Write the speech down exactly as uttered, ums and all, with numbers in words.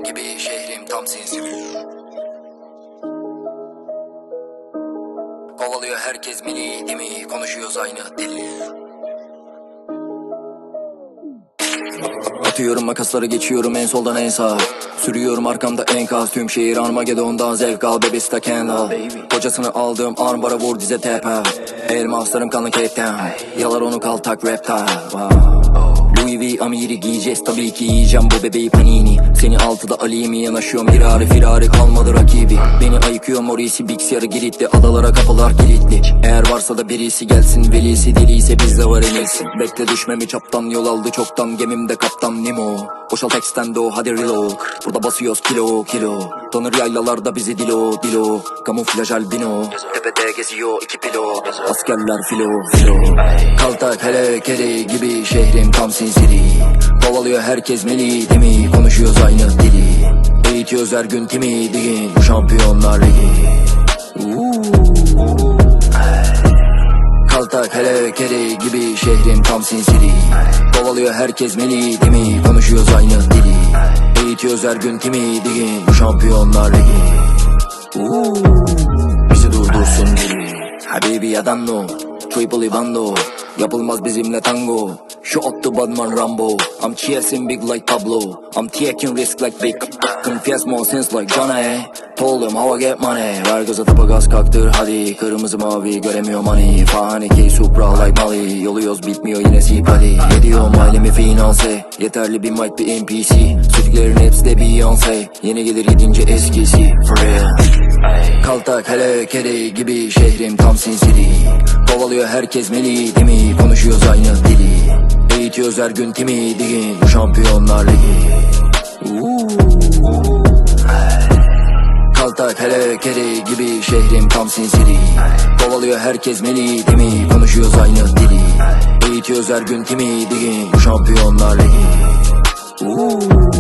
gibi şehrim tam sinsili. Kovalıyor herkes mini değil mi? Konuşuyoruz aynı dili. Atıyorum makasları, geçiyorum en soldan en sağa. Sürüyorum arkamda enkaz, tüm şehir Armageddon'dan zevk al baby stuck and love. Kocasını aldığım armbara vur dize tepe. Elmaslarım kanlı Cape Town. Yalar onu kaltak rapta. Louis V amiri giyeceğiz, tabii ki yiyeceğim bu bebeği panini. Seni altıda Ali'mi yanaşıyorum, firari firari kalmadı rakibi. Beni ayıkıyor Morisi, Bix yarı Giritli, adalara kapılar kilitli. Eğer varsa da birisi gelsin, velisi deliyse bizde var en iyisi. Bekle düşmemi çaptan, yol aldı çoktan, gemimde kaptan Nemo. Boşalt extendo hadi reload, burada basıyoruz kilo kilo. Tanır yaylalarda bizi dilo dilo, kamuflaj albino. Tepede geziyor iki pilot, askerler filo filo. Kaltak hele kere gibi şehrim tam sinsili. Kovalıyor herkes meli değil mi? Konuşuyoruz aynı dili. Eğitiyoruz her gün timi değil, bu şampiyonlar ligi. Kaltak hele kere gibi şehrim tam sinsili. Kovalıyor herkes meli değil mi? Konuşuyoruz aynı dili. Eğitiyoruz her gün timi değil, bu şampiyonlar ligi. Bizi durdursun biri. Habibi ya danno, triple Ivando. Yapılmaz bizimle tango. Şu ottu Badman Rambo. I'm chasing big like Pablo. I'm taking risk like Big. Confess more sense like Johnny. Told him how I get money. Ver gaza tapa gaz kaktır hadi. Kırmızı mavi göremiyor money. Fahane ki Supra like Molly. Yoluyuz bitmiyor yine sipadi. Ediyorum ailemi finanse. Yeterli bir mic bir N P C. Sütüklerin hepsi de Beyoncé. Yeni gelir gidince eskisi. For real. Kaltak hele kere gibi şehrim tam sinsili. Kovalıyor herkes meli değil mi? Konuşuyoruz aynı dili. Eğitiyoruz her gün timi değil, bu şampiyonlar ligi. Kaltak hele kere gibi şehrim tam sinsili. Kovalıyor herkes meli değil mi? Konuşuyoruz aynı dili. Eğitiyoruz her gün timi değil, bu şampiyonlar ligi.